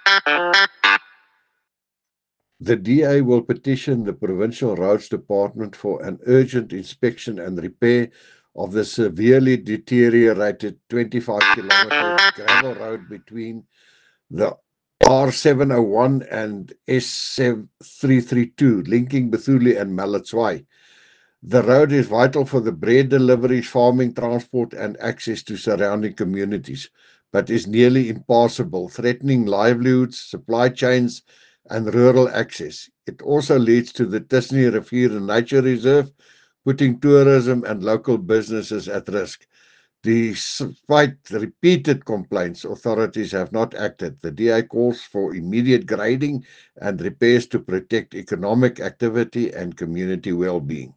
The DA will petition the Provincial Roads Department for an urgent inspection and repair of the severely deteriorated 25-kilometer gravel road between the R701 and S332, linking Bethune and Maletswai. The road is vital for the bread deliveries, farming, transport, and access to surrounding communities, but is nearly impassable, threatening livelihoods, supply chains, and rural access. It also leads to the Tisney Rivier Nature Reserve, putting tourism and local businesses at risk. Despite repeated complaints, authorities have not acted. The DA calls for immediate grading and repairs to protect economic activity and community well-being.